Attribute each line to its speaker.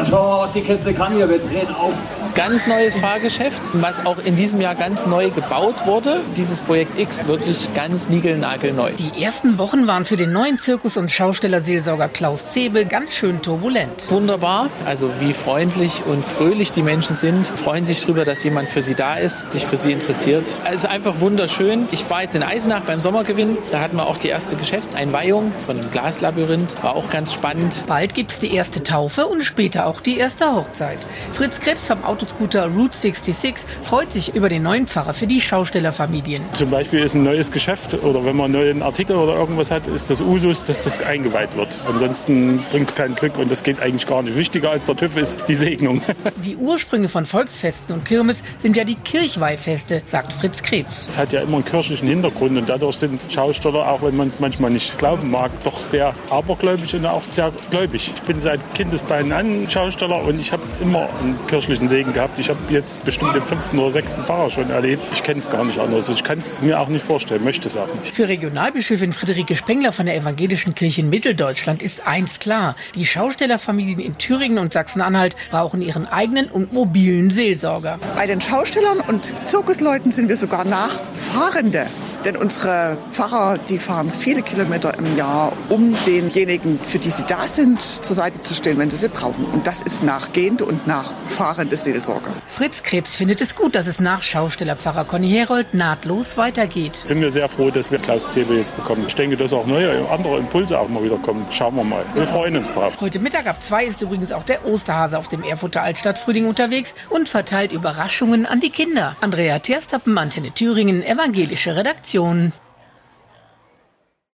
Speaker 1: Dann schauen wir mal, was die Kiste kann hier. Wir drehen auf.
Speaker 2: Ganz neues Fahrgeschäft, was auch in diesem Jahr ganz neu gebaut wurde. Dieses Projekt X, wirklich ganz niegelnagelneu.
Speaker 3: Die ersten Wochen waren für den neuen Zirkus- und Schaustellerseelsorger Klaus Zebe ganz schön turbulent.
Speaker 2: Wunderbar, also wie freundlich und fröhlich die Menschen sind, freuen sich darüber, dass jemand für sie da ist, sich für sie interessiert. Also einfach wunderschön. Ich war jetzt in Eisenach beim Sommergewinn, da hatten wir auch die erste Geschäftseinweihung von einem Glaslabyrinth, war auch ganz spannend.
Speaker 3: Bald gibt's die erste Taufe und später auch die erste Hochzeit. Fritz Krebs vom Autoscooter Route 66 freut sich über den neuen Pfarrer für die Schaustellerfamilien.
Speaker 4: Zum Beispiel ist ein neues Geschäft oder wenn man einen neuen Artikel oder irgendwas hat, ist das Usus, dass das eingeweiht wird. Ansonsten bringt es kein Glück und das geht eigentlich gar nicht. Wichtiger als der TÜV ist die Segnung.
Speaker 3: Die Ursprünge von Volksfesten und Kirmes sind ja die Kirchweihfeste, sagt Fritz Krebs.
Speaker 4: Es hat ja immer einen kirchlichen Hintergrund und dadurch sind Schausteller, auch wenn man es manchmal nicht glauben mag, doch sehr abergläubig und auch sehr gläubig. Ich bin seit Kindesbeinen an Schausteller und ich habe immer einen kirchlichen Segen gehabt. Ich habe jetzt bestimmt den 5. oder 6. Pfarrer schon erlebt. Ich kenne es gar nicht anders. Ich kann es mir auch nicht vorstellen, möchte es auch nicht.
Speaker 3: Für Regionalbischöfin Friederike Spengler von der Evangelischen Kirche in Mitteldeutschland ist eins klar. Die Schaustellerfamilien in Thüringen und Sachsen-Anhalt brauchen ihren eigenen und mobilen Seelsorger.
Speaker 5: Bei den Schaustellern und Zirkusleuten sind wir sogar Nachfahrende. Denn unsere Pfarrer, die fahren viele Kilometer im Jahr, um denjenigen, für die sie da sind, zur Seite zu stehen, wenn sie sie brauchen. Und das ist nachgehende und nachfahrende Seelsorge.
Speaker 3: Fritz Krebs findet es gut, dass es nach Schaustellerpfarrer Conny Herold nahtlos weitergeht.
Speaker 4: Sind wir sehr froh, dass wir Klaus Zebe jetzt bekommen. Ich denke, dass auch neue, andere Impulse auch mal wieder kommen. Schauen wir mal. Wir freuen uns drauf.
Speaker 3: Heute Mittag ab 2 ist übrigens auch der Osterhase auf dem Erfurter Altstadtfrühling unterwegs und verteilt Überraschungen an die Kinder. Andrea Terstappen, Antenne Thüringen, evangelische Redaktion.